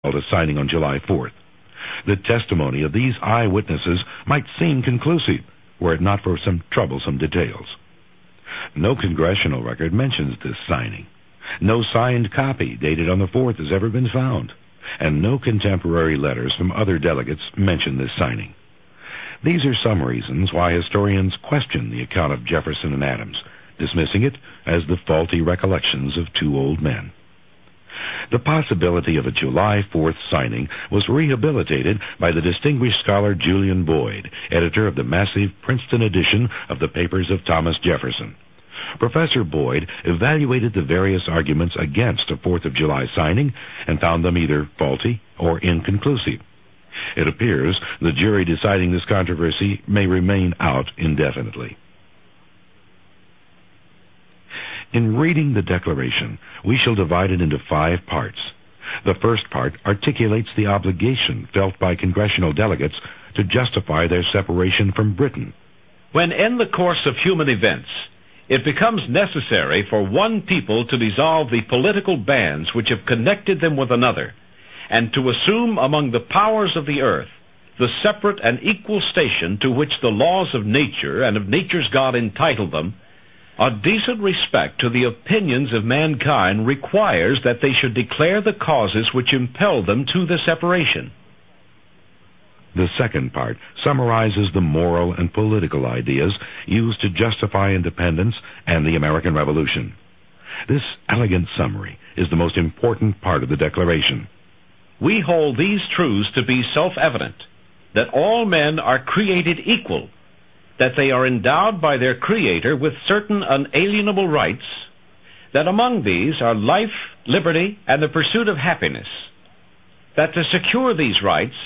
held a signing on July 4th. The testimony of these eyewitnesses might seem conclusive, were it not for some troublesome details. No congressional record mentions this signing. No signed copy dated on the 4th has ever been found, and no contemporary letters from other delegates mention this signing. These are some reasons why historians question the account of Jefferson and Adams, dismissing it as the faulty recollections of two old men. The possibility of a July 4th signing was rehabilitated by the distinguished scholar Julian Boyd, editor of the massive Princeton edition of the Papers of Thomas Jefferson. Professor Boyd evaluated the various arguments against a 4th of July signing and found them either faulty or inconclusive. It appears the jury deciding this controversy may remain out indefinitely. In reading the Declaration, we shall divide it into 5 parts. The first part articulates the obligation felt by congressional delegates to justify their separation from Britain. When in the course of human events, it becomes necessary for one people to dissolve the political bands which have connected them with another, and to assume among the powers of the earth the separate and equal station to which the laws of nature and of nature's God entitle them, a decent respect to the opinions of mankind requires that they should declare the causes which impel them to the separation. The second part summarizes the moral and political ideas used to justify independence and the American Revolution. This elegant summary is the most important part of the Declaration. We hold these truths to be self-evident, that all men are created equal, that they are endowed by their Creator with certain unalienable rights, that among these are life, liberty, and the pursuit of happiness, that to secure these rights,